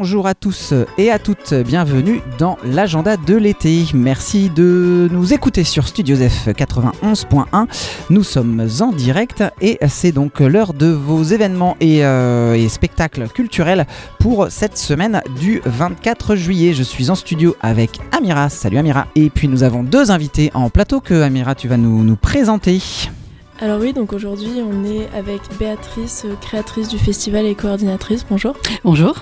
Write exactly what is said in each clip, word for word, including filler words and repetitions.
Bonjour à tous et à toutes, bienvenue dans l'agenda de l'été. Merci de nous écouter sur Studios F quatre-vingt-onze point un. Nous sommes en direct et c'est donc l'heure de vos événements et, euh, et spectacles culturels pour cette semaine du vingt-quatre juillet. Je suis en studio avec Amira. Salut Amira. Et puis nous avons deux invités en plateau que Amira tu vas nous, nous présenter. Alors oui, donc aujourd'hui on est avec Béatrice, créatrice du festival et coordinatrice. Bonjour. Bonjour.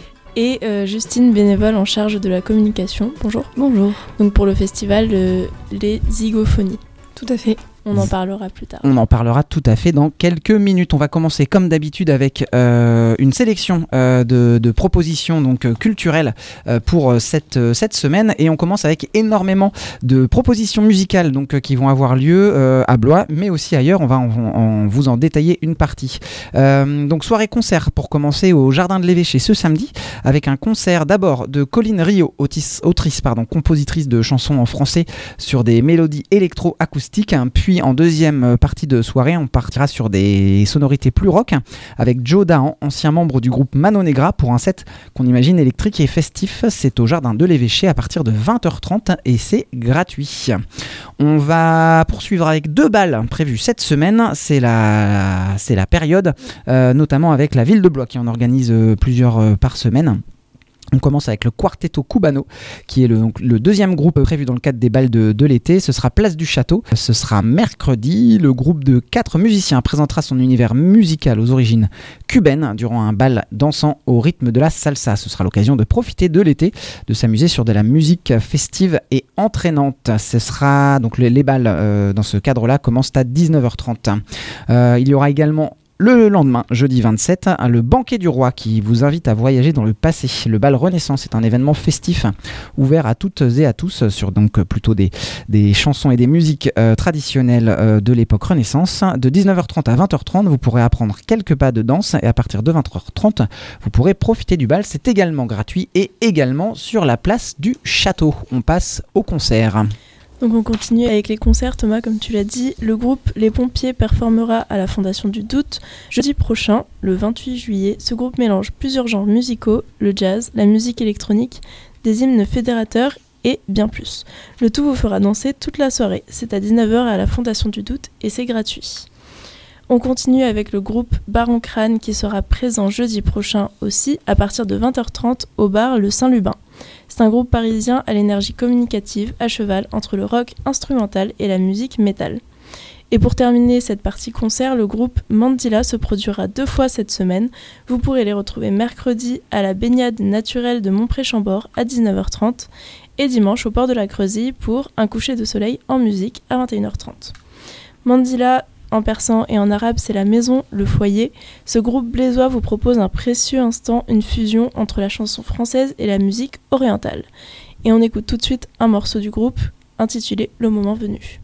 Et euh, Justine, bénévole en charge de la communication. Bonjour. Bonjour. Donc pour le festival euh, Les Zygophonies. Tout à fait. On en parlera plus tard. On en parlera tout à fait dans quelques minutes. On va commencer comme d'habitude avec euh, une sélection euh, de, de propositions donc, euh, culturelles euh, pour euh, cette, euh, cette semaine. Et on commence avec énormément de propositions musicales donc, euh, qui vont avoir lieu euh, à Blois, mais aussi ailleurs. On va en, en, vous en détailler une partie. Euh, donc soirée-concert pour commencer au Jardin de l'Évêché ce samedi, avec un concert d'abord de Colline Rio, autrice, autrice pardon, compositrice de chansons en français sur des mélodies électro-acoustiques, hein, puis en deuxième partie de soirée, on partira sur des sonorités plus rock avec Joe Dahan, ancien membre du groupe Mano Negra, pour un set qu'on imagine électrique et festif. C'est au Jardin de l'Évêché à partir de vingt heures trente et c'est gratuit. On va poursuivre avec deux balles prévues cette semaine. C'est la, c'est la période, euh, notamment avec la ville de Blois qui en organise euh, plusieurs euh, par semaine. On commence avec le Quartetto Cubano, qui est le, donc, le deuxième groupe prévu dans le cadre des balles de, de l'été. Ce sera Place du Château. Ce sera mercredi. Le groupe de quatre musiciens présentera son univers musical aux origines cubaines durant un bal dansant au rythme de la salsa. Ce sera l'occasion de profiter de l'été, de s'amuser sur de la musique festive et entraînante. Ce sera donc les, les balles euh, dans ce cadre-là commencent à dix-neuf heures trente. Euh, il y aura également le lendemain, jeudi vingt-sept, le Banquet du Roi qui vous invite à voyager dans le passé. Le bal Renaissance est un événement festif ouvert à toutes et à tous sur donc plutôt des, des chansons et des musiques euh, traditionnelles euh, de l'époque Renaissance. De dix-neuf heures trente à vingt heures trente, vous pourrez apprendre quelques pas de danse et à partir de vingt heures trente, vous pourrez profiter du bal. C'est également gratuit et également sur la place du Château. On passe au concert. Donc on continue avec les concerts, Thomas, comme tu l'as dit. Le groupe Les Pompiers performera à la Fondation du Doute jeudi prochain, le vingt-huit juillet. Ce groupe mélange plusieurs genres musicaux, le jazz, la musique électronique, des hymnes fédérateurs et bien plus. Le tout vous fera danser toute la soirée. C'est à dix-neuf heures à la Fondation du Doute et c'est gratuit. On continue avec le groupe Baron Crâne qui sera présent jeudi prochain aussi à partir de vingt heures trente au bar Le Saint-Lubin. C'est un groupe parisien à l'énergie communicative à cheval entre le rock instrumental et la musique métal. Et pour terminer cette partie concert, le groupe Mandila se produira deux fois cette semaine. Vous pourrez les retrouver mercredi à la baignade naturelle de Montpré-Chambord à dix-neuf heures trente et dimanche au port de la Creusille pour un coucher de soleil en musique à vingt et une heures trente. Mandila, en persan et en arabe, c'est la maison, le foyer. Ce groupe blésois vous propose un précieux instant, une fusion entre la chanson française et la musique orientale. Et on écoute tout de suite un morceau du groupe intitulé Le moment venu.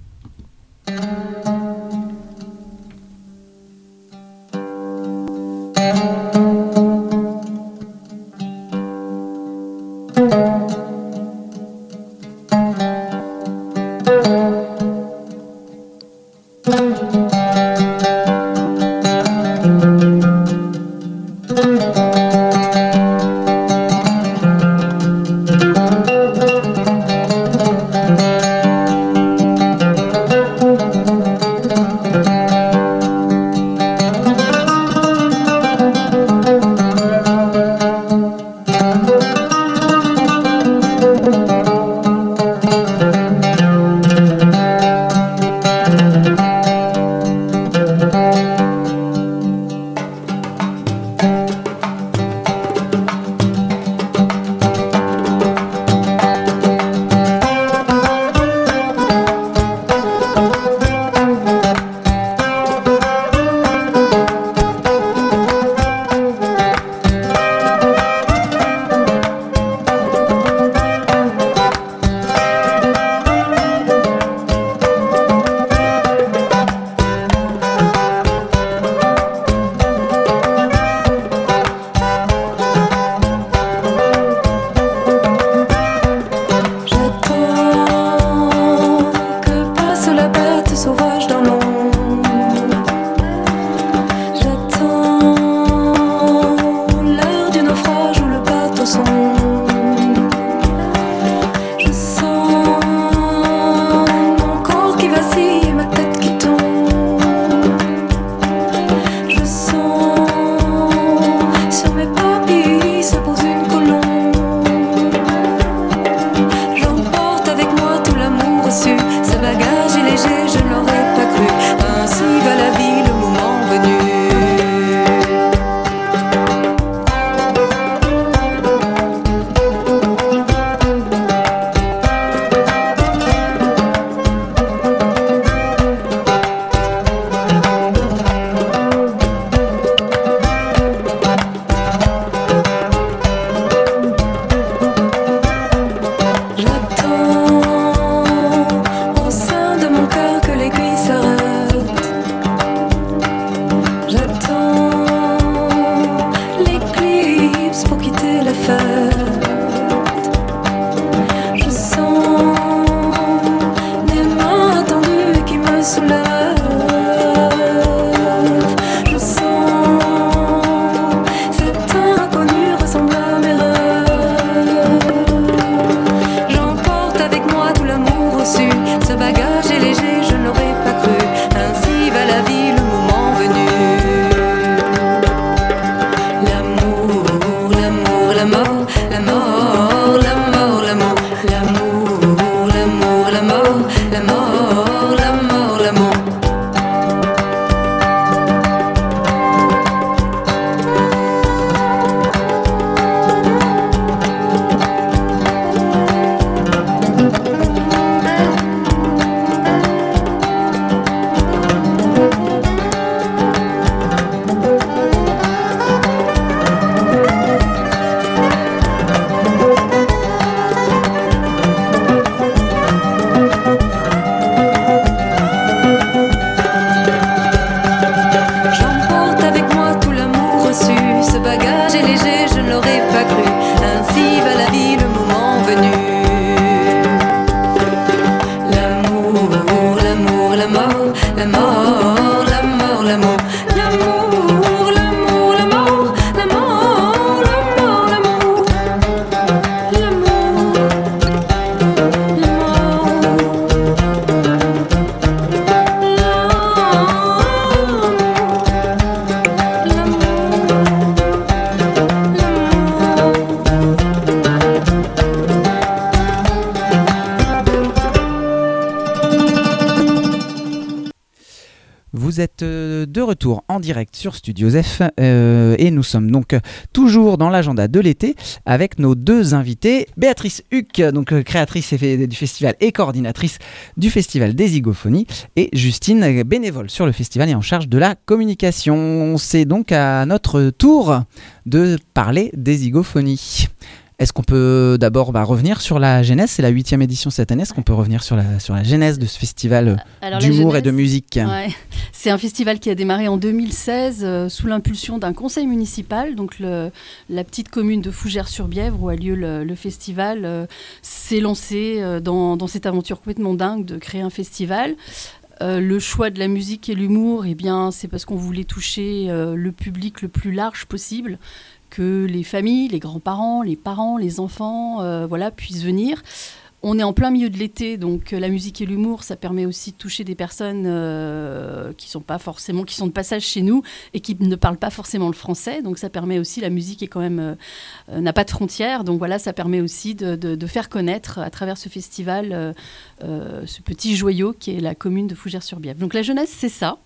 Vous êtes euh, de retour en direct sur Studio F euh, et nous sommes donc toujours dans l'agenda de l'été avec nos deux invités, Béatrice Huc, donc euh, créatrice du festival et coordinatrice du festival des Zigophonies, et Justine, bénévole sur le festival et en charge de la communication. C'est donc à notre tour de parler des Zigophonies. Est-ce qu'on peut d'abord bah, revenir sur la genèse? C'est la huitième édition cette année. Est-ce qu'on peut revenir sur la, sur la genèse de ce festival Alors, d'humour genèse, et de musique? Ouais. C'est un festival qui a démarré en deux mille seize euh, sous l'impulsion d'un conseil municipal. Donc le, la petite commune de Fougères-sur-Bièvre où a lieu le, le festival euh, s'est lancé euh, dans, dans cette aventure complètement dingue de créer un festival. Euh, le choix de la musique et l'humour, eh bien, c'est parce qu'on voulait toucher euh, le public le plus large possible, que les familles, les grands-parents, les parents, les enfants euh, voilà, puissent venir. On est en plein milieu de l'été, donc euh, la musique et l'humour, ça permet aussi de toucher des personnes euh, qui sont pas forcément, qui sont de passage chez nous et qui ne parlent pas forcément le français. Donc ça permet aussi, la musique est quand même euh, n'a pas de frontières. Donc voilà, ça permet aussi de, de, de faire connaître à travers ce festival euh, euh, ce petit joyau qui est la commune de Fougères-sur-Bièvre. Donc la jeunesse, c'est ça.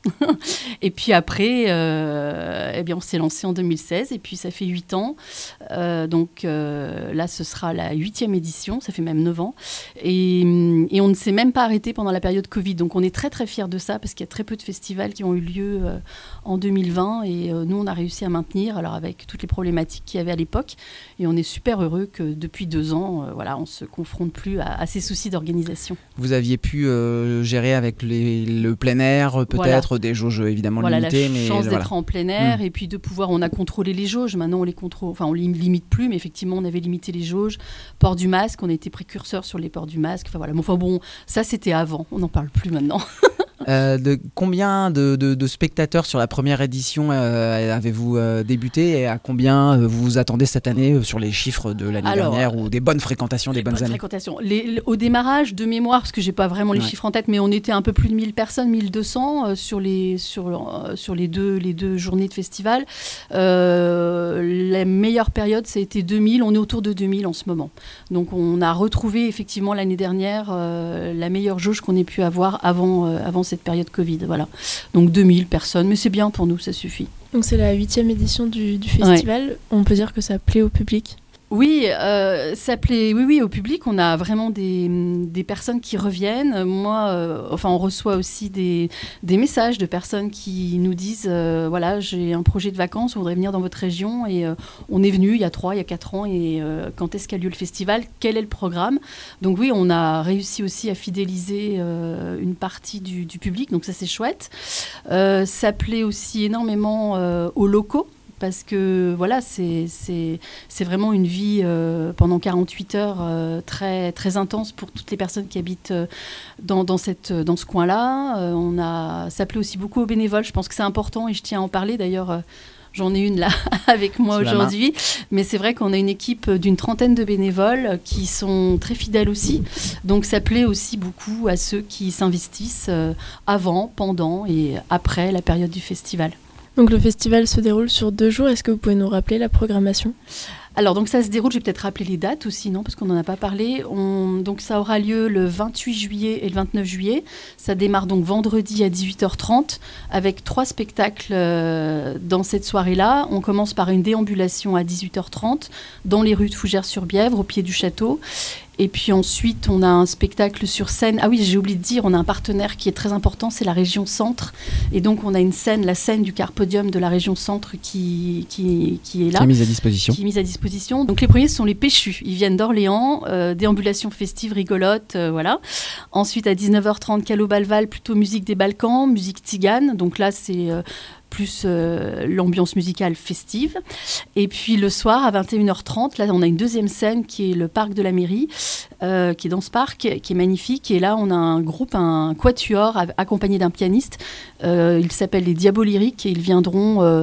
Et puis après, euh, eh bien on s'est lancé en deux mille seize et puis ça fait huit ans. Euh, donc euh, là, ce sera la huitième édition. Ça fait même neuf ans. Et, et on ne s'est même pas arrêté pendant la période Covid. Donc on est très très fiers de ça parce qu'il y a très peu de festivals qui ont eu lieu euh, en deux mille vingt et euh, nous on a réussi à maintenir, alors avec toutes les problématiques qu'il y avait à l'époque, et on est super heureux que depuis deux ans, euh, voilà, on se confronte plus à, à ces soucis d'organisation. Vous aviez pu euh, gérer avec les, le plein air peut-être, voilà. Des jauges évidemment voilà, limitées. La mais chance voilà. d'être en plein air mmh. et puis de pouvoir, on a contrôlé les jauges, maintenant on les contrôle, enfin on les limite plus, mais effectivement on avait limité les jauges, port du masque, on était précurseurs sur les ports du masque, enfin voilà, enfin bon, ça c'était avant, on n'en parle plus maintenant. Euh, de combien de, de, de spectateurs sur la première édition euh, avez-vous euh, débuté et à combien euh, vous vous attendez cette année euh, sur les chiffres de l'année Alors, dernière ou des bonnes fréquentations, des bonnes, bonnes années fréquentations. Les, les, Au démarrage, de mémoire, parce que j'ai pas vraiment les ouais. chiffres en tête, mais on était un peu plus de mille personnes, mille deux cents euh, sur, les, sur, euh, sur les, deux, les deux journées de festival. Euh, la meilleure période, ça a été deux mille, on est autour de deux mille en ce moment. Donc on a retrouvé effectivement l'année dernière euh, la meilleure jauge qu'on ait pu avoir avant, euh, avant cette période Covid, voilà. Donc deux mille personnes, mais c'est bien pour nous, ça suffit. Donc c'est la huitième édition du, du festival, ouais. On peut dire que ça plaît au public? Oui, euh, ça plaît, oui, oui, au public. On a vraiment des, des personnes qui reviennent. Moi, euh, enfin, on reçoit aussi des, des messages de personnes qui nous disent, euh, voilà, j'ai un projet de vacances, on voudrait venir dans votre région et euh, on est venu il y a trois, il y a quatre ans et euh, quand est-ce qu'a lieu le festival? Quel est le programme? Donc oui, on a réussi aussi à fidéliser euh, une partie du, du public, donc ça c'est chouette. Euh, ça plaît aussi énormément euh, aux locaux. Parce que voilà, c'est, c'est, c'est vraiment une vie euh, pendant quarante-huit heures euh, très, très intense pour toutes les personnes qui habitent euh, dans, dans, cette, dans ce coin-là. Euh, on a, ça plaît aussi beaucoup aux bénévoles, je pense que c'est important et je tiens à en parler. D'ailleurs, euh, j'en ai une là avec moi c'est aujourd'hui. Mais c'est vrai qu'on a une équipe d'une trentaine de bénévoles qui sont très fidèles aussi. Donc ça plaît aussi beaucoup à ceux qui s'investissent euh, avant, pendant et après la période du festival. Donc le festival se déroule sur deux jours. Est-ce que vous pouvez nous rappeler la programmation ? Alors, donc ça se déroule, je vais peut-être rappeler les dates aussi, non, parce qu'on n'en a pas parlé. On, donc ça aura lieu le vingt-huit juillet et le vingt-neuf juillet. Ça démarre donc vendredi à dix-huit heures trente avec trois spectacles euh, dans cette soirée-là. On commence par une déambulation à dix-huit heures trente dans les rues de Fougères-sur-Bièvre, au pied du château. Et puis ensuite, on a un spectacle sur scène. Ah oui, j'ai oublié de dire, on a un partenaire qui est très important, c'est la région Centre. Et donc, on a une scène, la scène du Carpodium de la région Centre qui, qui, qui est là. Qui est mise à disposition. Qui est mise à disposition. Donc, les premiers, ce sont les Péchus. Ils viennent d'Orléans, euh, déambulation festive, rigolote, euh, voilà. Ensuite, à dix-neuf heures trente, Calo-Balval, plutôt musique des Balkans, musique tzigane. Donc là, c'est... Euh, plus euh, l'ambiance musicale festive. Et puis le soir, à vingt et une heures trente, là, on a une deuxième scène qui est le parc de la mairie, euh, qui est dans ce parc, qui est magnifique. Et là, on a un groupe, un quatuor, accompagné d'un pianiste. Euh, il s'appelle les Diabolyriques et ils viendront... Euh,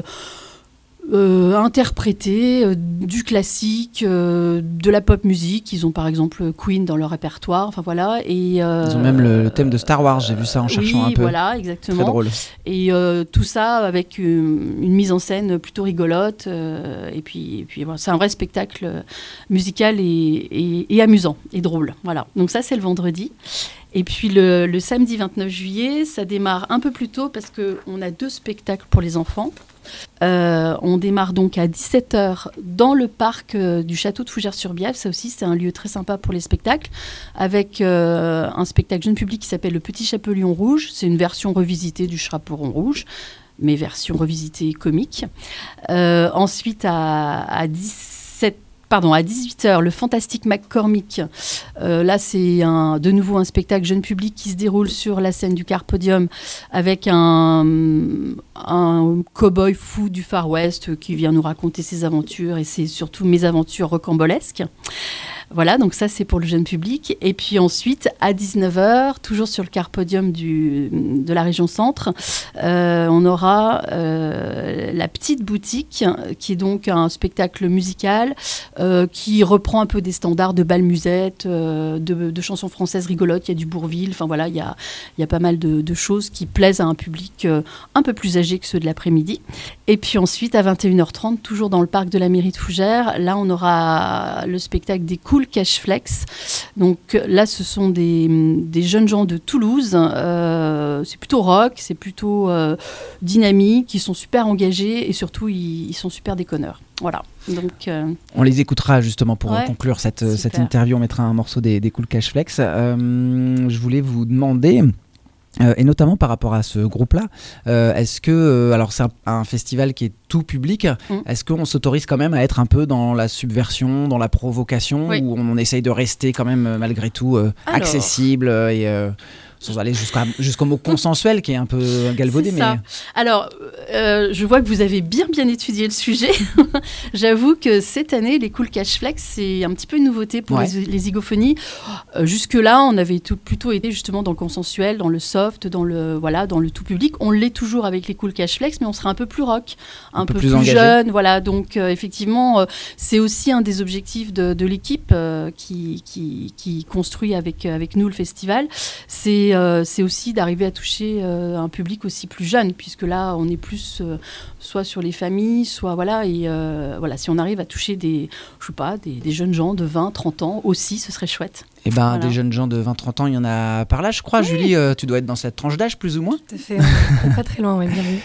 Euh, interpréter euh, du classique, euh, de la pop musique. Ils ont par exemple Queen dans leur répertoire, enfin voilà. Et, euh, ils ont même le, le thème de Star Wars, j'ai vu ça en cherchant oui, un peu. Voilà, exactement. Très drôle. Et euh, tout ça avec une, une mise en scène plutôt rigolote. Euh, et puis, et puis voilà, c'est un vrai spectacle musical et, et, et amusant et drôle. Voilà. Donc ça, c'est le vendredi. Et puis le, le samedi vingt-neuf juillet, ça démarre un peu plus tôt parce qu'on a deux spectacles pour les enfants. Euh, on démarre donc à dix-sept heures dans le parc euh, du château de Fougères-sur-Bièvre. Ça aussi, c'est un lieu très sympa pour les spectacles, avec euh, un spectacle jeune public qui s'appelle Le Petit Chapelion Rouge. C'est une version revisitée du Chaperon Rouge, mais version revisitée comique. Euh, ensuite, à, à dix-sept Pardon, à dix-huit heures, le Fantastique McCormick. Euh, là, c'est un, de nouveau un spectacle jeune public qui se déroule sur la scène du Carpodium avec un, un cow-boy fou du Far West qui vient nous raconter ses aventures, et c'est surtout mes aventures rocambolesques. Voilà, donc ça c'est pour le jeune public. Et puis ensuite, à dix-neuf heures, toujours sur le Carpodium du, de la région Centre, euh, on aura euh, La Petite Boutique, qui est donc un spectacle musical euh, qui reprend un peu des standards de bal musette, euh, de, de chansons françaises rigolotes. Il y a du Bourvil, enfin voilà, il y a, il y a pas mal de, de choses qui plaisent à un public euh, un peu plus âgé que ceux de l'après-midi. Et puis ensuite, à vingt et une heures trente, toujours dans le parc de la mairie de Fougères, là on aura le spectacle des Cool Cash Flex. Donc là, ce sont des, des jeunes gens de Toulouse. Euh, c'est plutôt rock, c'est plutôt euh, dynamique. Ils sont super engagés et surtout, ils, ils sont super déconneurs. Voilà. Donc, euh... on les écoutera justement pour ouais, conclure cette, cette interview. On mettra un morceau des, des Cool Cash Flex. Euh, je voulais vous demander... Euh, et notamment par rapport à ce groupe-là, euh, est-ce que, euh, alors c'est un, un festival qui est tout public, mmh. est-ce qu'on s'autorise quand même à être un peu dans la subversion, dans la provocation, oui. ou on essaye de rester quand même malgré tout euh, alors... accessible et euh, sans aller jusqu'à, jusqu'au mot consensuel qui est un peu galvaudé. C'est mais... ça. Alors, euh, je vois que vous avez bien bien étudié le sujet. J'avoue que cette année, les Cool Cash Flex, c'est un petit peu une nouveauté pour ouais. les, les zigophonies. Euh, jusque-là, on avait tout, plutôt été justement dans le consensuel, dans le soft, dans le, voilà, dans le tout public. On l'est toujours avec les Cool Cash Flex, mais on sera un peu plus rock, un, un peu, peu plus, plus jeune. Voilà. Donc, euh, effectivement, euh, c'est aussi un des objectifs de, de l'équipe euh, qui, qui, qui construit avec, avec nous le festival. C'est Euh, c'est aussi d'arriver à toucher euh, un public aussi plus jeune, puisque là on est plus euh, soit sur les familles, soit voilà, et euh, voilà, si on arrive à toucher des, je sais pas, des, des jeunes gens de vingt, trente ans aussi, ce serait chouette. Eh ben, voilà. Des jeunes gens de vingt trente ans, il y en a par là, je crois. Oui. Julie, euh, tu dois être dans cette tranche d'âge, plus ou moins. Tout à fait, pas très loin, oui, bien vu.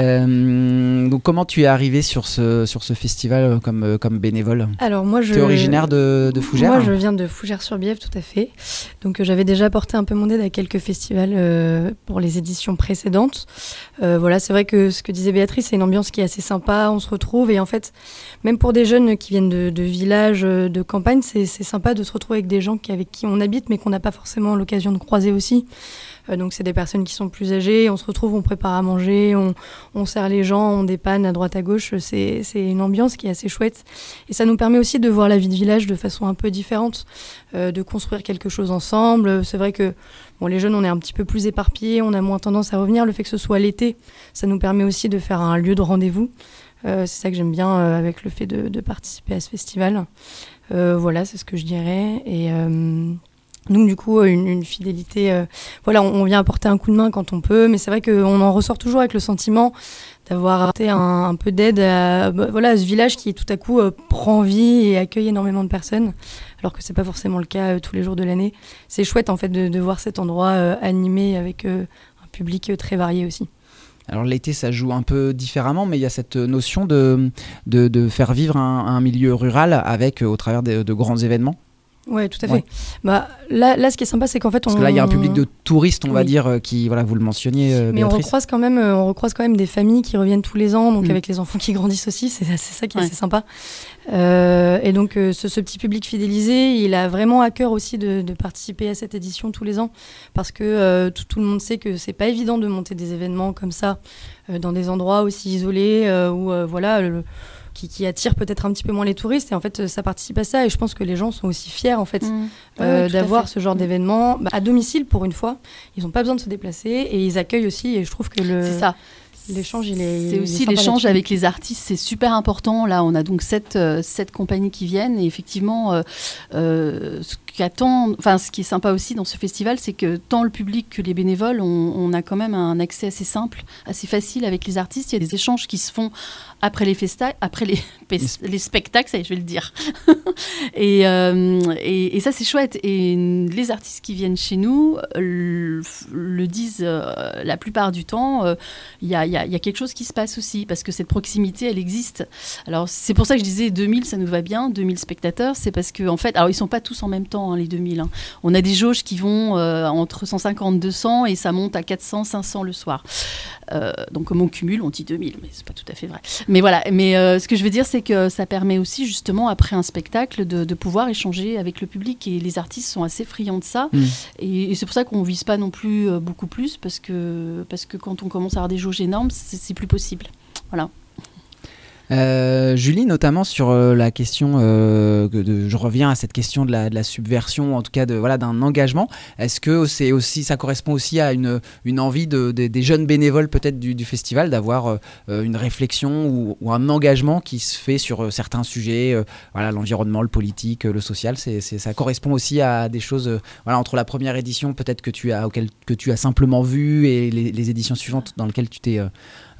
Euh, donc, comment tu es arrivée sur ce, sur ce festival comme, comme bénévole ? Alors, moi, je... Tu es originaire de, de Fougères ? Moi, je viens de Fougères-sur-Bièvre, tout à fait. Donc, euh, j'avais déjà porté un peu mon aide à quelques festivals euh, pour les éditions précédentes. Euh, voilà, c'est vrai que ce que disait Béatrice, c'est une ambiance qui est assez sympa, on se retrouve. Et en fait, même pour des jeunes qui viennent de, de villages, de campagne, c'est, c'est sympa de se retrouver avec des gens qui, avec qui on habite, mais qu'on n'a pas forcément l'occasion de croiser aussi. Euh, donc c'est des personnes qui sont plus âgées, on se retrouve, on prépare à manger, on, on sert les gens, on dépanne à droite à gauche. C'est, c'est une ambiance qui est assez chouette. Et ça nous permet aussi de voir la vie de village de façon un peu différente, euh, de construire quelque chose ensemble. C'est vrai que bon, les jeunes, on est un petit peu plus éparpillés, on a moins tendance à revenir. Le fait que ce soit l'été, ça nous permet aussi de faire un lieu de rendez-vous. Euh, c'est ça que j'aime bien euh, avec le fait de, de participer à ce festival. Euh, voilà, c'est ce que je dirais. Et euh, donc, du coup, une, une fidélité... Euh, voilà, on, on vient apporter un coup de main quand on peut, mais c'est vrai qu'on en ressort toujours avec le sentiment d'avoir apporté un, un peu d'aide à, bah, voilà, à ce village qui, tout à coup, euh, prend vie et accueille énormément de personnes, alors que c'est pas forcément le cas euh, tous les jours de l'année. C'est chouette, en fait, de, de voir cet endroit euh, animé avec euh, un public euh, très varié aussi. Alors l'été, ça joue un peu différemment, mais il y a cette notion de, de, de faire vivre un, un milieu rural avec, au travers de, de grands événements. Ouais, tout à fait. Ouais. Bah, là, là, ce qui est sympa, c'est qu'en fait, Parce on... que là, il y a un public de touristes, on oui. va dire, qui, voilà, vous le mentionniez, euh, mais Béatrice. on recroise quand même, on recroise quand même des familles qui reviennent tous les ans, donc mmh. avec les enfants qui grandissent aussi, c'est, c'est ça qui est ouais. assez sympa. Euh, et donc, euh, ce, ce petit public fidélisé, il a vraiment à cœur aussi de, de participer à cette édition tous les ans, parce que euh, tout, tout le monde sait que c'est pas évident de monter des événements comme ça euh, dans des endroits aussi isolés euh, où euh, voilà. Le, Qui, qui attire peut-être un petit peu moins les touristes, et en fait ça participe à ça, et je pense que les gens sont aussi fiers en fait mmh. euh, ouais, d'avoir ce genre mmh. d'événement bah, à domicile pour une fois. Ils n'ont pas besoin de se déplacer et ils accueillent aussi, et je trouve que le... C'est ça. l'échange, il est. C'est aussi l'échange avec les artistes, c'est super important. Là, on a donc sept, euh, sept compagnies qui viennent et effectivement, euh, euh, ce qu'attend, enfin, ce qui est sympa aussi dans ce festival, c'est que tant le public que les bénévoles, on, on a quand même un accès assez simple, assez facile avec les artistes. Il y a des échanges qui se font après les festa- après les, les spectacles, ça y est, je vais le dire. et, euh, et, et ça, c'est chouette. Et les artistes qui viennent chez nous le, le disent euh, la plupart du temps. Il euh, y, a, y, a, y a quelque chose qui se passe aussi parce que cette proximité, elle existe. Alors, c'est pour ça que je disais deux mille, ça nous va bien, deux mille spectateurs. C'est parce qu'en en fait, alors ils sont pas tous en même temps, hein, les deux mille. Hein. On a des jauges qui vont euh, entre cent cinquante, deux cents et ça monte à quatre cents, cinq cents le soir. Euh, donc, comme on cumule, on dit deux mille, mais c'est pas tout à fait vrai. Mais voilà, mais euh, ce que je veux dire, c'est que ça permet aussi, justement, après un spectacle, de, de pouvoir échanger avec le public. Et les artistes sont assez friands de ça. Mmh. Et, et c'est pour ça qu'on ne vise pas non plus euh, beaucoup plus, parce que, parce que quand on commence à avoir des jauges énormes, c'est, c'est plus possible. Voilà. Euh, Julie, notamment sur euh, la question, euh, de, je reviens à cette question de la, de la subversion, en tout cas de, voilà, d'un engagement. Est-ce que c'est aussi, ça correspond aussi à une, une envie de, de, des jeunes bénévoles peut-être du, du festival d'avoir euh, une réflexion ou, ou un engagement qui se fait sur euh, certains sujets, euh, voilà, l'environnement, le politique, euh, le social. C'est, c'est, ça correspond aussi à des choses, euh, voilà, entre la première édition peut-être que tu as, auquel, que tu as simplement vu et les, les éditions suivantes dans lesquelles tu t'es euh,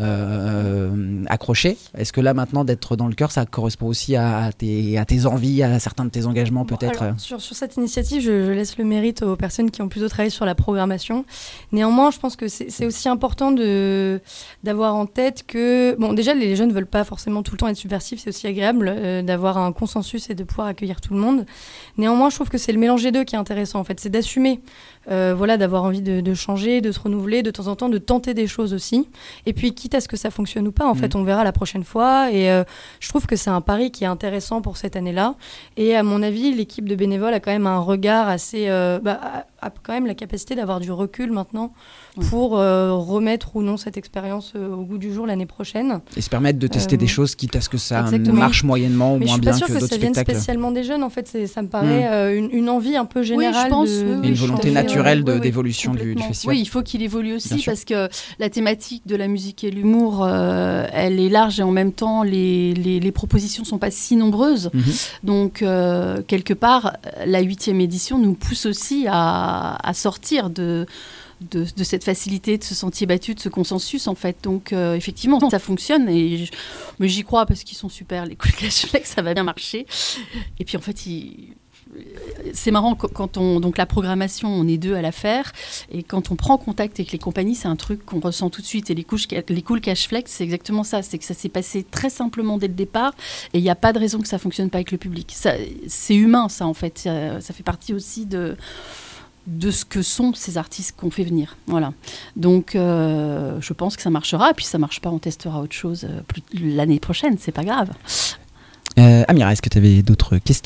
euh, accroché. Est-ce que là maintenant d'être dans le cœur, ça correspond aussi à, à, tes, à tes envies, à certains de tes engagements peut-être? Bon, alors, sur, sur cette initiative, je, je laisse le mérite aux personnes qui ont plutôt travaillé sur la programmation. Néanmoins, je pense que c'est, c'est aussi important de, d'avoir en tête que, bon, déjà les jeunes ne veulent pas forcément tout le temps être subversifs, c'est aussi agréable euh, d'avoir un consensus et de pouvoir accueillir tout le monde. Néanmoins, je trouve que c'est le mélange des deux qui est intéressant en fait, c'est d'assumer, euh, voilà, d'avoir envie de, de changer, de se renouveler, de temps en temps de tenter des choses aussi. Et puis quitte à ce que ça fonctionne ou pas, en mmh. fait, on verra la prochaine fois. Et euh, je trouve que c'est un pari qui est intéressant pour cette année-là. Et à mon avis, l'équipe de bénévoles a quand même un regard assez, euh, bah, a, a quand même la capacité d'avoir du recul maintenant mmh. pour euh, remettre ou non cette expérience euh, au goût du jour l'année prochaine. Et se permettre de tester euh, des choses, quitte à ce que ça exactement. marche moyennement ou Mais moins bien que d'autres spectacles. Je suis pas sûre que ça vienne spectacles. spécialement des jeunes. En fait, c'est, ça me paraît mmh. euh, une, une envie un peu générale. Oui, je pense, de, oui, oui, une volonté naturelle oui, de, oui, d'évolution du, du festival. Oui, il faut qu'il évolue aussi parce que la thématique de la musique et l'humour, euh, elle est large et en même temps, les, les, les propositions ne sont pas si nombreuses. Mmh. Donc, euh, quelque part, la huitième édition nous pousse aussi à, à sortir de... De, de cette facilité, de ce sentier battu, de ce consensus en fait. Donc euh, effectivement, ça fonctionne et je, mais j'y crois parce qu'ils sont super, les Cool Cash Flex, ça va bien marcher. Et puis en fait, ils... c'est marrant quand on donc la programmation, on est deux à la faire et quand on prend contact avec les compagnies, c'est un truc qu'on ressent tout de suite. Et les, couches, les Cool Cash Flex, c'est exactement ça, c'est que ça s'est passé très simplement dès le départ et il n'y a pas de raison que ça fonctionne pas avec le public. Ça, c'est humain, ça en fait. Ça, ça fait partie aussi de de ce que sont ces artistes qu'on fait venir. Voilà. Donc, euh, je pense que ça marchera. Et puis, ça ne marche pas, on testera autre chose euh, plus, l'année prochaine. C'est pas grave. Euh, Amira, est-ce que tu avais d'autres questions ?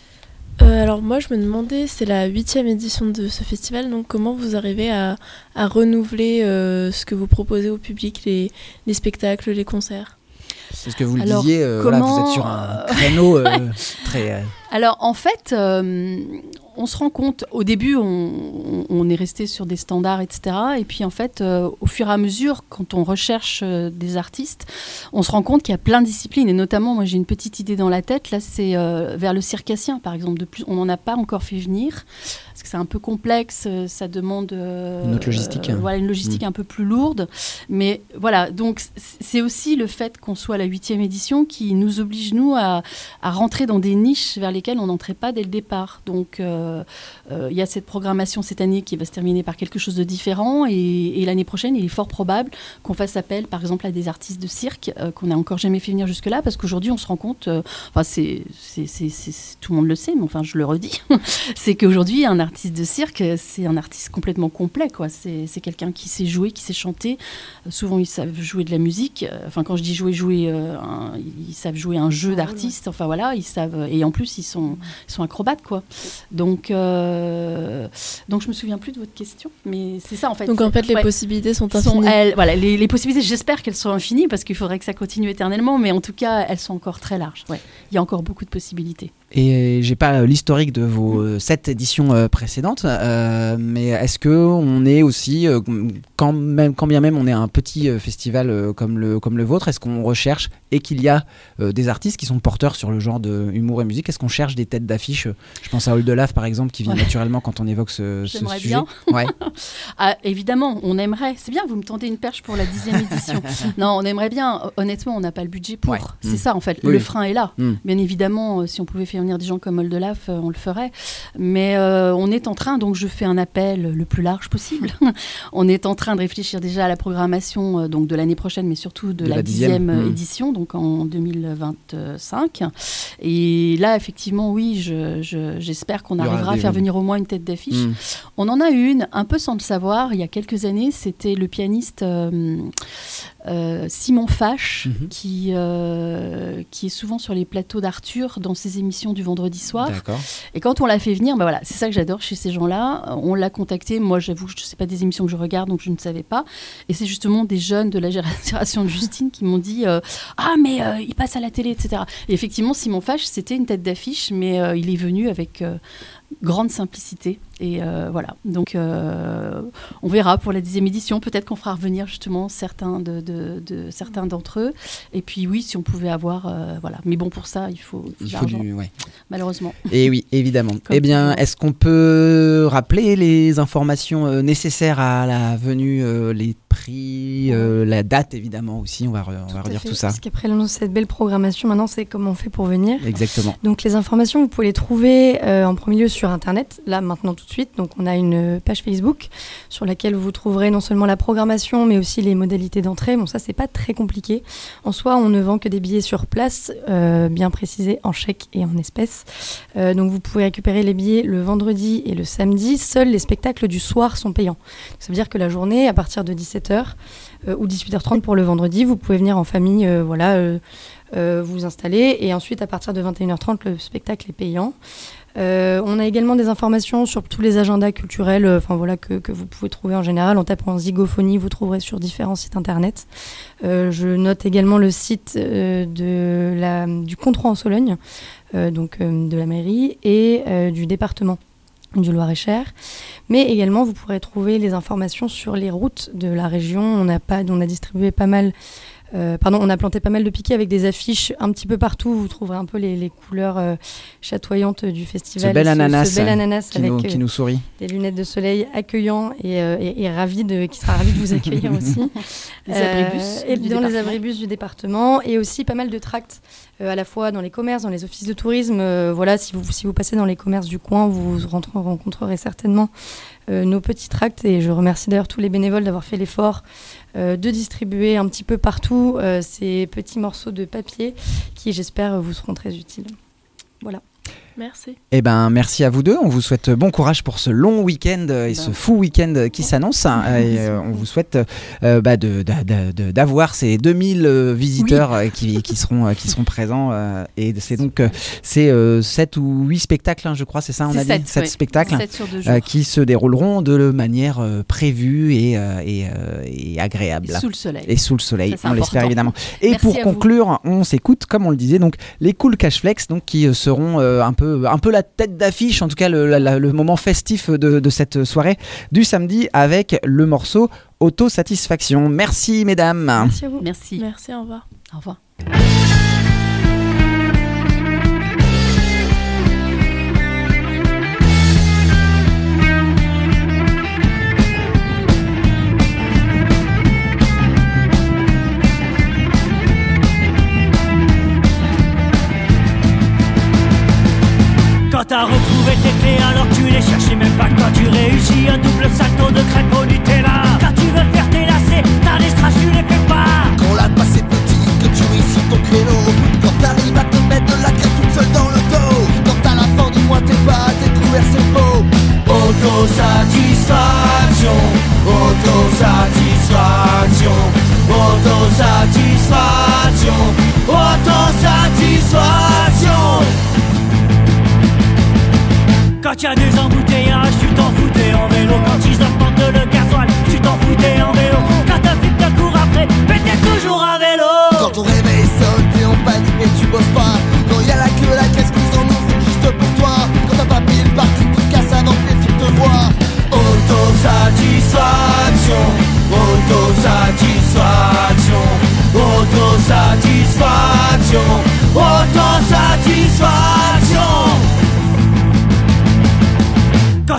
euh, Alors, moi, je me demandais, c'est la huitième édition de ce festival. Donc, comment vous arrivez à, à renouveler euh, ce que vous proposez au public, les, les spectacles, les concerts ? C'est ce que vous le Alors, disiez, euh, comment... voilà, vous êtes sur un créneau euh, très... Euh... Alors, en fait... Euh, on se rend compte, au début, on, on, on est resté sur des standards, et cetera. Et puis, en fait, euh, au fur et à mesure, quand on recherche euh, des artistes, on se rend compte qu'il y a plein de disciplines. Et notamment, moi, j'ai une petite idée dans la tête. Là, c'est euh, vers le circassien, par exemple. De plus, on n'en a pas encore fait venir, parce que c'est un peu complexe. Ça demande... Euh, une autre logistique. Euh, voilà, une logistique mmh. un peu plus lourde. Mais voilà, donc, c'est aussi le fait qu'on soit à la huitième édition qui nous oblige, nous, à, à rentrer dans des niches vers lesquelles on n'entrait pas dès le départ. Donc... Euh, Il euh, y a cette programmation cette année qui va se terminer par quelque chose de différent et, et l'année prochaine, il est fort probable qu'on fasse appel, par exemple, à des artistes de cirque euh, qu'on n'a encore jamais fait venir jusque-là parce qu'aujourd'hui, on se rend compte, euh, enfin, c'est, c'est, c'est, c'est, c'est, tout le monde le sait, mais enfin, je le redis, c'est qu'aujourd'hui, un artiste de cirque, c'est un artiste complètement complet, quoi. C'est, c'est quelqu'un qui sait jouer, qui sait chanter. Euh, souvent, ils savent jouer de la musique. Enfin, quand je dis jouer, jouer, euh, un, ils savent jouer un jeu d'artiste. Enfin, voilà, ils savent. Et en plus, ils sont, ils sont acrobates, quoi. Donc, Donc, euh, donc, je me souviens plus de votre question, mais c'est ça en fait. Donc en fait, les ouais, possibilités sont infinies. Sont, elles, voilà, les, les possibilités, j'espère qu'elles sont infinies parce qu'il faudrait que ça continue éternellement, mais en tout cas, elles sont encore très larges. Ouais. Il y a encore beaucoup de possibilités. Et j'ai pas l'historique de vos euh, sept éditions euh, précédentes, euh, mais est-ce que on est aussi, euh, quand même, quand bien même on est un petit euh, festival euh, comme le comme le vôtre, est-ce qu'on recherche et qu'il y a euh, des artistes qui sont porteurs sur le genre de humour et musique? Est-ce qu'on cherche des têtes d'affiche? Je pense à Oldelaf par exemple, qui vient ouais. naturellement quand on évoque ce, ce sujet. Bien. Ouais. Ah, évidemment, on aimerait. C'est bien, vous me tendez une perche pour la dixième édition. Non, on aimerait bien. Honnêtement, on n'a pas le budget pour. Ouais. C'est mmh. ça en fait. Oui. Le frein est là. Mmh. Bien évidemment, si on pouvait faire venir des gens comme Oldelaf, on le ferait. Mais euh, on est en train, donc je fais un appel le plus large possible. On est en train de réfléchir déjà à la programmation donc de l'année prochaine, mais surtout de, de la, la dixième, dixième mmh. édition, donc en deux mille vingt-cinq. Et là, effectivement, oui, je, je, j'espère qu'on arrivera à faire venir au moins une tête d'affiche. Mmh. On en a une, un peu sans le savoir, il y a quelques années, c'était le pianiste euh, euh, Simon Fache, mmh. qui, euh, qui est souvent sur les plateaux d'Arthur dans ses émissions du vendredi soir. D'accord. Et quand on l'a fait venir, bah voilà, c'est ça que j'adore chez ces gens-là. On l'a contacté. Moi, j'avoue, je ne sais pas des émissions que je regarde, donc je ne savais pas. Et c'est justement des jeunes de la génération de Justine qui m'ont dit euh, ah mais euh, il passe à la télé, et cetera. Et effectivement, Simon Fache, c'était une tête d'affiche, mais euh, il est venu avec euh, grande simplicité. Et euh, voilà, donc euh, on verra pour la dixième édition. Peut-être qu'on fera revenir justement certains, de, de, de, certains d'entre eux. Et puis oui, si on pouvait avoir... Euh, voilà. Mais bon, pour ça, il faut, il faut du, ouais. malheureusement. Et oui, évidemment. Comme eh bien, est-ce qu'on peut rappeler les informations euh, nécessaires à la venue, euh, les prix, euh, la date évidemment aussi, on va, re, on va redire tout ça. Parce qu'après cette belle programmation, maintenant c'est comment on fait pour venir. Exactement. Donc les informations, vous pouvez les trouver euh, en premier lieu sur Internet, là maintenant tout de suite. Donc on a une page Facebook sur laquelle vous trouverez non seulement la programmation, mais aussi les modalités d'entrée. Bon, ça c'est pas très compliqué. En soi, on ne vend que des billets sur place, euh, bien précisé en chèque et en espèces. Euh, donc vous pouvez récupérer les billets le vendredi et le samedi. Seuls les spectacles du soir sont payants. Donc, ça veut dire que la journée, à partir de dix-sept heures euh, ou dix-huit heures trente pour le vendredi, vous pouvez venir en famille, euh, voilà, euh, euh, vous installer. Et ensuite, à partir de vingt et une heures trente, le spectacle est payant. Euh, on a également des informations sur tous les agendas culturels, euh, enfin voilà, que, que vous pouvez trouver en général en tapant Zygophonie, vous trouverez sur différents sites internet. Euh, je note également le site euh, de la, du Contreau en Sologne, euh, donc euh, de la mairie et euh, du département du Loir-et-Cher, mais également vous pourrez trouver les informations sur les routes de la région. On a, pas, on a distribué pas mal Euh, pardon, on a planté pas mal de piquets avec des affiches un petit peu partout. Vous trouverez un peu les, les couleurs euh, chatoyantes du festival. Ce bel ananas, ce, ce bel ananas qui, avec nous, qui nous sourit. Des lunettes de soleil accueillant et, euh, et, et ravi de, qui sera ravi de vous accueillir aussi. Les abribus euh, et dans les abribus du département et aussi pas mal de tracts euh, à la fois dans les commerces, dans les offices de tourisme. Euh, voilà, si vous si vous passez dans les commerces du coin, vous rentrez, rencontrerez certainement euh, nos petits tracts et je remercie d'ailleurs tous les bénévoles d'avoir fait l'effort Euh, de distribuer un petit peu partout euh, ces petits morceaux de papier qui, j'espère, vous seront très utiles. Voilà. Merci. Eh ben, merci à vous deux. On vous souhaite bon courage pour ce long week-end et ben. ce fou week-end qui s'annonce. Et euh, on vous souhaite euh, bah, de, de, de, d'avoir ces deux mille euh, visiteurs oui. qui, qui, seront, euh, qui seront présents. Euh, et c'est donc euh, c'est, euh, sept ou huit spectacles, hein, je crois, c'est ça, on c'est a sept, dit sept oui. spectacles sept sur deux jours. Euh, qui se dérouleront de manière euh, prévue et, euh, et, euh, et agréable. Et sous le soleil. Et sous le soleil, ça, on important. l'espère évidemment. Et merci pour conclure, vous. on s'écoute, comme on le disait, donc, les Cool Cash Flex donc, qui euh, seront euh, un, peu, un peu la tête d'affiche, en tout cas le, la, le moment festif de, de cette soirée du samedi avec le morceau Autosatisfaction. Merci mesdames. Merci à vous. Merci. Merci, au revoir. Au revoir. Quand t'as retrouvé tes clés alors tu les cherchais même pas. Quand tu réussis un double salto de crêpe au Nutella. Quand tu veux faire tes lacets, t'as des strass, tu les fais pas. Quand la passe est petite, que tu réussis ton créneau. Quand t'arrives à te mettre de la crêpe toute seule dans le dos. Quand à la fin du mois t'es pas découvert c'est beau. Autosatisfaction, autosatisfaction, autosatisfaction, autosatisfaction. Quand y'a des embouteillages, tu t'en foutais en vélo. Quand ils augmentent le gasoil, tu t'en foutais en vélo. Quand ta fille te court après, mais t'es toujours à vélo. Quand ton réveil sonne, t'es en panique mais tu bosses pas. Quand y'a la queue, la caisse qui s'en ouvre,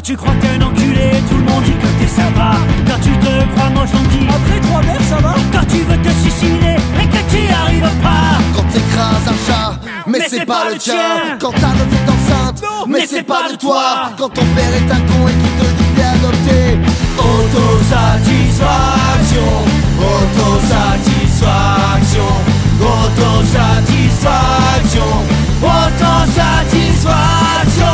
Quand tu crois que t'es un enculé, tout le monde dit que t'es sympa. Quand tu te crois moche, on dit après trois mères ça va. Quand tu veux te suicider et que tu y arrives pas. Quand t'écrases un chat, mais, mais c'est, c'est pas, pas le tien, tien. Quand ta meuf est enceinte, non, mais, mais c'est, c'est pas de toi. Quand ton père est un con et qu'il te dit t'es adopté. Autosatisfaction, autosatisfaction, autosatisfaction, autosatisfaction.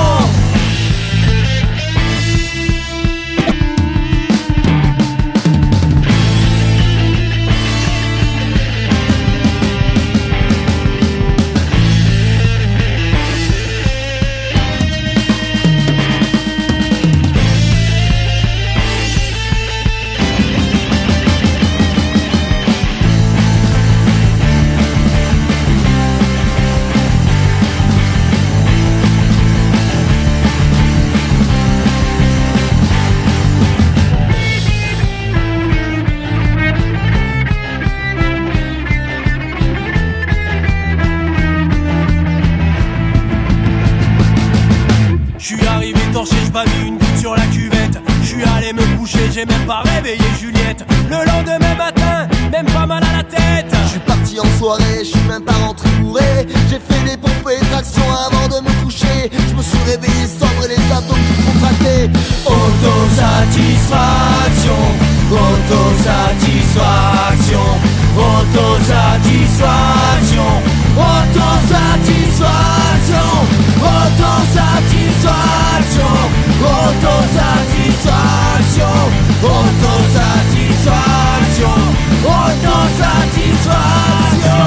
J'ai même pas réveillé Juliette. Le lendemain matin, même pas mal à la tête. Je suis parti en soirée, je suis même pas rentré bourré. J'ai fait des pompes et tractions avant de me coucher. Je me suis réveillé sobre et les abdos tout contractés. Autosatisfaction, autosatisfaction, autosatisfaction, autosatisfaction, autosatisfaction, autosatisfaction, autosatisfaction, autosatisfaction.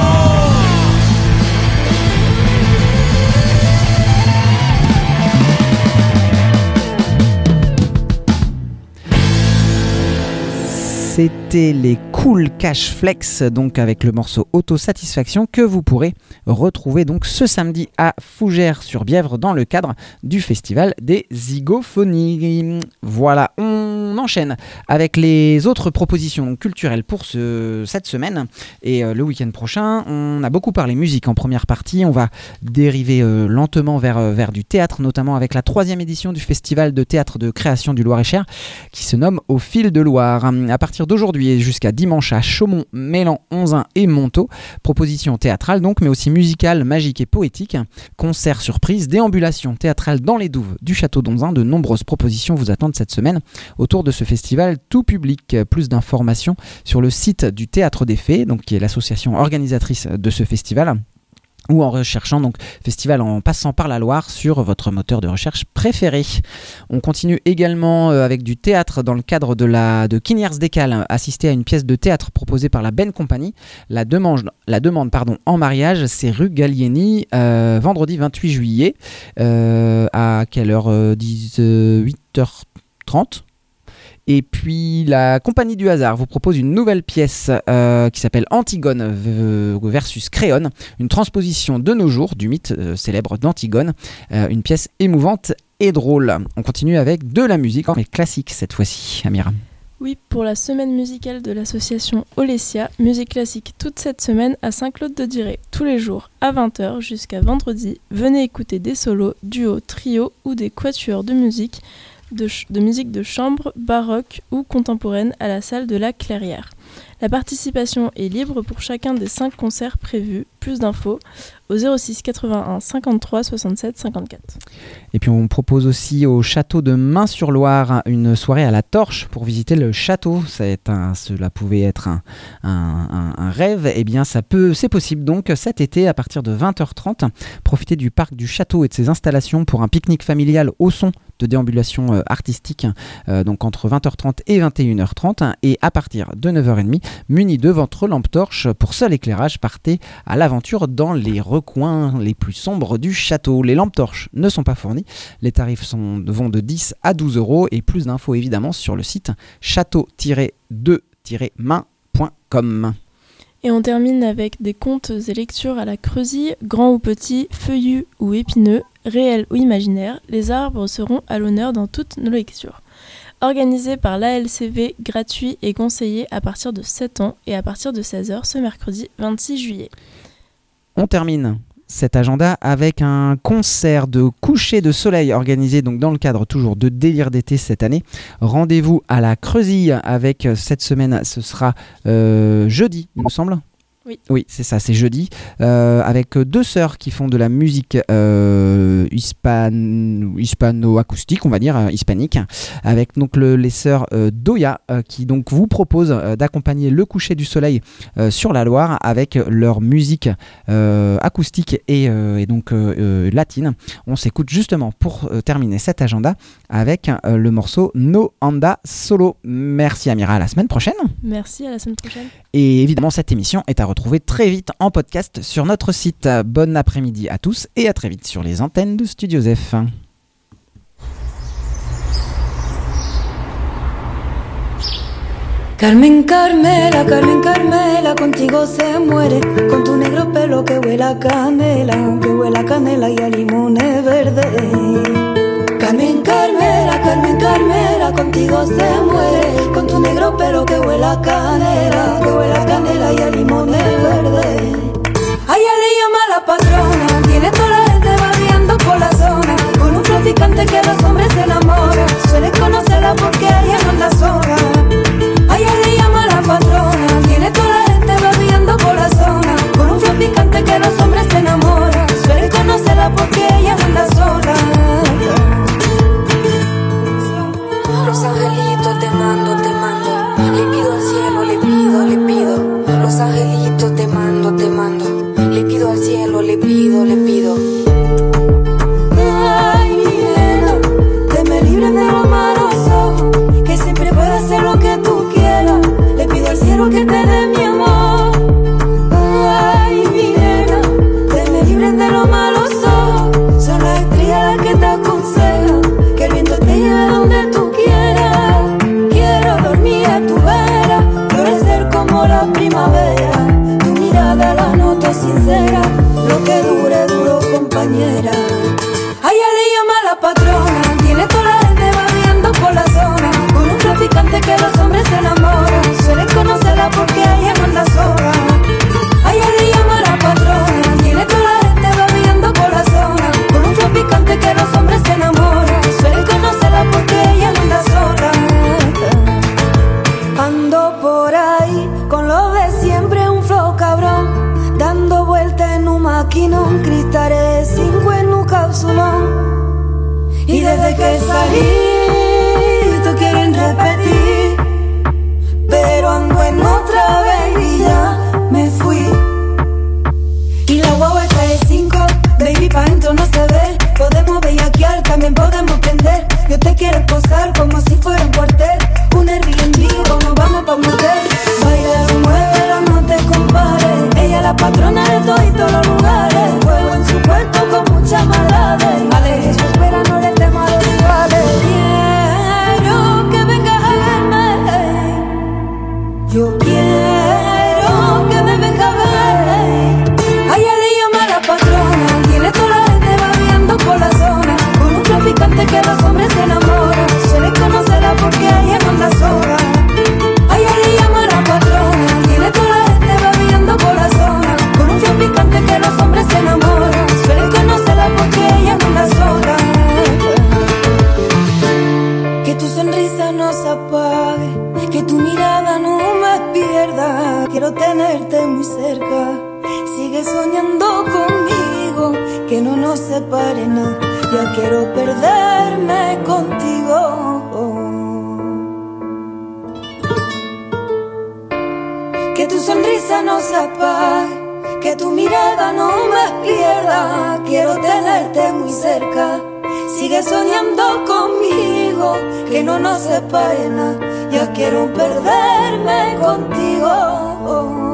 C'était les Cool Cash Flex, donc avec le morceau Autosatisfaction que vous pourrez retrouver donc ce samedi à Fougères-sur-Bièvre dans le cadre du festival des Zygophonies. Voilà, on enchaîne avec les autres propositions culturelles pour ce, cette semaine et euh, le week-end prochain. On a beaucoup parlé musique en première partie, on va dériver euh, lentement vers, euh, vers du théâtre, notamment avec la troisième édition du festival de théâtre de création du Loir-et-Cher qui se nomme Au fil de Loire. À partir d'aujourd'hui et jusqu'à dimanche à Chaumont, Mélan, Onzain et Montaut. Proposition théâtrale donc, mais aussi musicale, magique et poétique. Concerts surprises, déambulations théâtrales dans les douves du château d'Onzain. De nombreuses propositions vous attendent cette semaine autour de ce festival tout public. Plus d'informations sur le site du Théâtre des Fées, donc qui est l'association organisatrice de ce festival, ou en recherchant donc festival en passant par la Loire sur votre moteur de recherche préféré. On continue également avec du théâtre dans le cadre de la de Quiniers Décale, assister à une pièce de théâtre proposée par la Ben Compagnie. La demande, la demande pardon, en mariage, c'est rue Gallieni, euh, vendredi vingt-huit juillet, euh, à quelle heure euh, dix-huit heures trente. Et puis la Compagnie du Hasard vous propose une nouvelle pièce euh, qui s'appelle Antigone versus Créone, une transposition de nos jours du mythe euh, célèbre d'Antigone, euh, une pièce émouvante et drôle. On continue avec de la musique, mais classique cette fois-ci, Amira. Oui, pour la semaine musicale de l'association Olesia, musique classique toute cette semaine à Saint-Claude-de-Diré, tous les jours à vingt heures jusqu'à vendredi. Venez écouter des solos, duos, trios ou des quatuors de musique De, ch- de musique de chambre, baroque ou contemporaine à la salle de la Clairière. La participation est libre pour chacun des cinq concerts prévus. Plus d'infos au zéro six quatre-vingt-un cinquante-trois soixante-sept cinquante-quatre. Et puis on propose aussi au château de Main-sur-Loire une soirée à la torche pour visiter le château. C'est un, cela pouvait être un, un, un, un rêve. Eh bien ça peut, c'est possible donc cet été à partir de vingt heures trente. Profitez du parc du château et de ses installations pour un pique-nique familial au son de déambulation euh, artistique, euh, donc entre vingt heures trente et vingt et une heures trente, hein, et à partir de neuf heures trente, muni de votre lampe torche pour seul éclairage, partez à l'aventure dans les recoins les plus sombres du château. Les lampes torches ne sont pas fournies, les tarifs sont, vont de dix à douze euros, et plus d'infos évidemment sur le site château tiret deux tiret main point com. Et on termine avec des contes et lectures à la Creusille, grands ou petits, feuillus ou épineux, réels ou imaginaires, les arbres seront à l'honneur dans toutes nos lectures. Organisé par l'A L C V, gratuit et conseillé à partir de sept ans et à partir de seize heures ce mercredi vingt-six juillet. On termine cet agenda avec un concert de coucher de soleil organisé donc dans le cadre toujours de Délire d'été cette année. Rendez-vous à la Creusille avec cette semaine, ce sera euh, jeudi, il me semble. Oui. Oui, c'est ça, c'est jeudi, euh, avec deux sœurs qui font de la musique euh, hispan... hispano-acoustique, on va dire, euh, hispanique, avec donc le, les sœurs euh, Doya, euh, qui donc vous proposent euh, d'accompagner le coucher du soleil euh, sur la Loire avec leur musique euh, acoustique et, euh, et donc euh, euh, latine. On s'écoute justement pour euh, terminer cet agenda avec euh, le morceau No Anda Solo. Merci Amira, à la semaine prochaine. Merci, à la semaine prochaine. Et évidemment, cette émission est à retrouver très vite en podcast sur notre site. Bon après-midi à tous et à très vite sur les antennes de Studio F. Carmen Carmela, Carmen Carmela, contigo se muere, con tu negro pelo que huele a canela, que huele a canela y a limones verdes. Carmen Carmela, Carmen Carmela, contigo se muere, con tu negro pelo que huele a canela, que huele a canela y a limones verdes. A ella le llama la patrona, tiene toda la gente barriendo por la zona, con un flow picante que los hombres se enamoran, sueles conocerla porque ella no anda sola. A ella le llama la patrona, tiene toda la gente barriendo por la zona, con un flow picante que los hombres se enamoran, sueles conocerla porque ella no anda sola. Los angelitos te mando, te mando, le pido al cielo, le pido, le pido. Los angelitos te mando, te mando, le pido al cielo, le pido, le pido. Ay, mi nena, déme libre de los malos ojos, que siempre puedas hacer lo que tú quieras. Le pido al cielo que te dé mi amor. Ay, mi nena, déme libre de los malos ojos, son las estrellas las que te aconsejan, que el viento te lleve donde tú quieras. Quiero dormir a tu vera, florecer como la primavera, tu mirada la noto sincera, lo que dure duro compañera. A ella le llama la patrona, tiene toda la gente barriendo por la zona, con un flow picante que los hombres se enamoran, suelen conocerla porque ella no anda sola. A ella le llama la patrona, tiene toda la gente barriendo por la zona, con un flow picante que los hombres se enamoran, suelen conocerla porque ella no anda sola. Ando por ahí con lo de siempre, un flow cabrón, dando vuelta en un maquinón, cristales cinco en un cápsulón. Y desde que salí, tú quieren repetir, pero ando en otra vez y ya me fui. Y la guagua está de cinco, baby, pa' dentro no se ve. Podemos bellaquear, también podemos prender. Yo te quiero posar como si fuera un cuartel, un Airbnb o nos vamos pa' un motel. Baila, muévela, no te compares, ella es la patrona de todos los lugares. Fuego en su cuerpo con mucha maldades, vale, eso espera, no le temo a los rivales. Quiero que vengas a verme, yo quiero que me venga a ver. A ella le llama la patrona, tiene toda la gente barriendo por la zona, con un flow picante que los hombres se enamoran, suelen conocerla porque ella no anda sola. A ella le llama la patrona, tiene toda la gente barriendo por la zona, con un flow picante que los hombres se enamoran, suelen conocerla porque ella no anda sola. Que tu sonrisa no se apague, que tu mirada no me pierda, quiero tenerte muy cerca, sigue soñando conmigo, que no nos separe nada, ya quiero perderme contigo. Que tu sonrisa no se apague, que tu mirada no me pierda, quiero tenerte muy cerca, sigue soñando conmigo, que no nos separe nada, ya quiero perderme contigo.